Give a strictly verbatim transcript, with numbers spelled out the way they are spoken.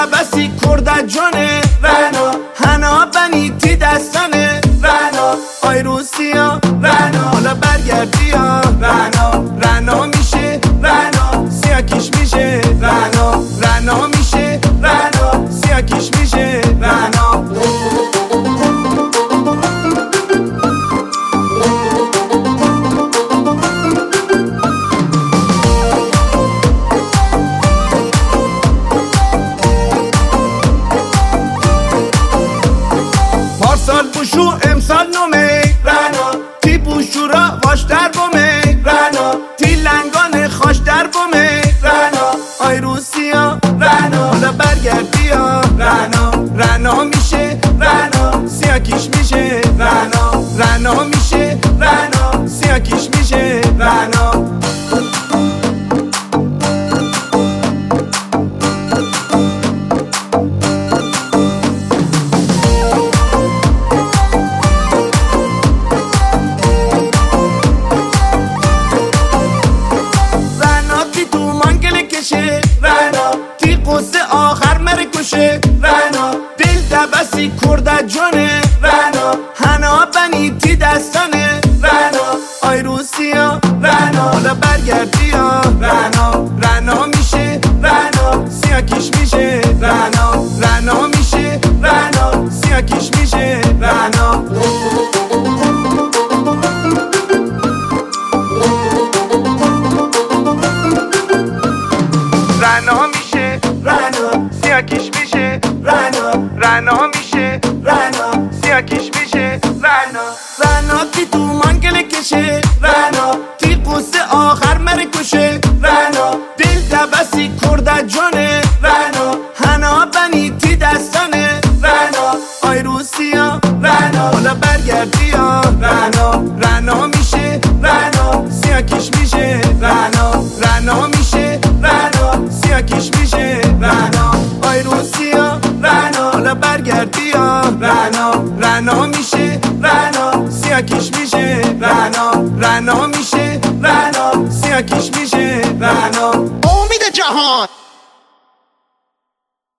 دبسی کرد جانه رنا هنا بنی تی دستانه رنا آی روسیا رنا حالا برگردی یا رنا رنا میشه رنا سیاکیش میشه رنا رنا میشه رنا سیاکیش میشه رنا پارسال بوشو امسال نومه رنا تی بوشو را واش در بومه رنا تی لنگان خاش در بومه رنا آی روسیا رنا حالا برگردی یا رنا رنا میشه رنا سیاکیش میشه رنا رنا میشه رنا سیاکیش میشه رنا رنا تی قصه آخر مره کشه رنا دل دبسی کرد جانه رنا هنا بنی تی دستانه رنا آی روسیا رنا حالا برگردی یا رنا رنا میشه رنا سیاکیش میشه رنا رنا میشه رنا سیاکیش میشه رنا رنا میشه رنا سیاکیش میشه رنا رنا میشه رنا سیاکیش میشه رنا رنا تی تو منگل کشه رنا تی قصه آخر مره کشه رنا دل دبسی کرد جانه رنا هنا بنی تی دستانه رنا آی روسیا رنا حالا برگردی یا رنا رنا میشه رنا سیاکیش میشه رنا رنا میشه رنا سیاکیش میشه رنا آی روسیا رنا حالا برگردی یا رنا رنا میشه رنا سیاکیش میشه رنا رنا میشه رنا سیاکیش میشه رنا امید جهان.